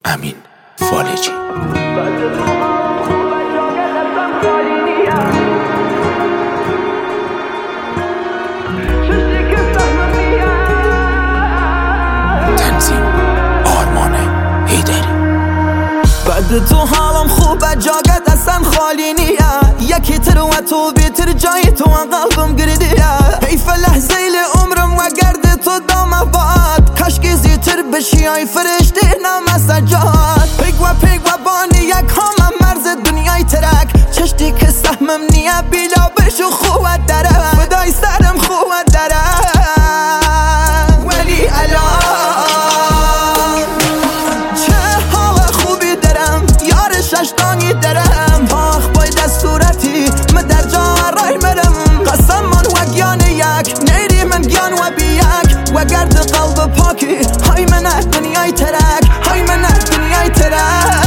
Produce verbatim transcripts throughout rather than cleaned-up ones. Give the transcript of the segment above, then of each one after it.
امین فالجی. تنظیم آرمان حیدری. بعد تو حالم خوبه، جاگت اصلا خالی نیه، یکی تر و تو بیتر جای تو قلبم گردیه. حیف لحظه ل عمرم و گرد تو دامه باد، کاشکی زیتر بشی ای فرشته نام سجاد. پیگ و پیگ و بانی یک همه مرز دنیای ترک، چشتی که سهمم نیه بیلا بشو خوبت داره، فدای سرم خوبت داره. ولی الان ششتانی درم، آخ بای دستورتی من در جا رای مرم. قسم من و گیان یک نیری من گیان و بی یک، و گرد قلب پاکی های من دنیای ترک، های من دنیای ترک.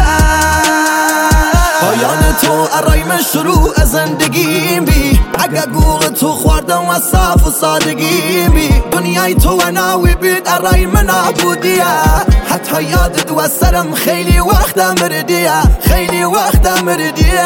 پایان تو ارای من شروع زندگیم بی، اگه گوغ تو خوردم و صاف و سادگیم بی. دنیای تو و ناوی بید ارای من نبودیه، حتی یادت و سرم خیلی وقت مردیه، خیلی وقت مردیه.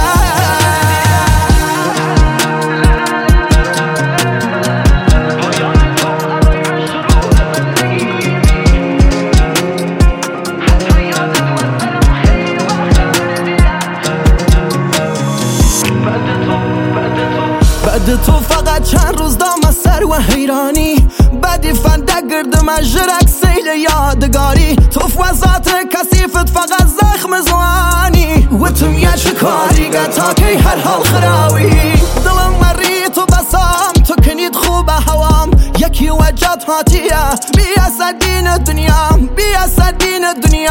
بعد تو فقط چند روز دام سر و حیرانی، بعدی فنده گردم از جرک سیل یادگاری. تو فوزات کسیفت فقط زخم زوانی، و تو میاد شکاری تا که هر حال خراوی. دلم مری تو بسام تو کنید خوب هوام، یکی وجات هاتیه بیا سدین دنیا، بیا سدین دنیا.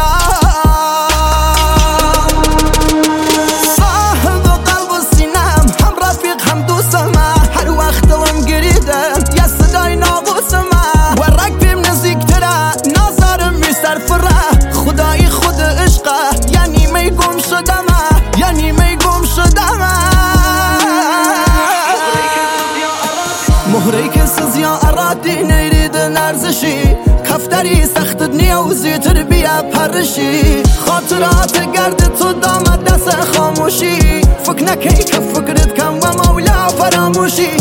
خدای خود عشقه یعنی می گم شدم، یعنی می گم شدم. مهره که سزیا ارادی نیرید نرزشی، کفتری سخت دنیا و زیتر بیا پرشی. خاطرات گرد تو دامد دست خاموشی، فکر نکی که فکرت کم و مولا فراموشی.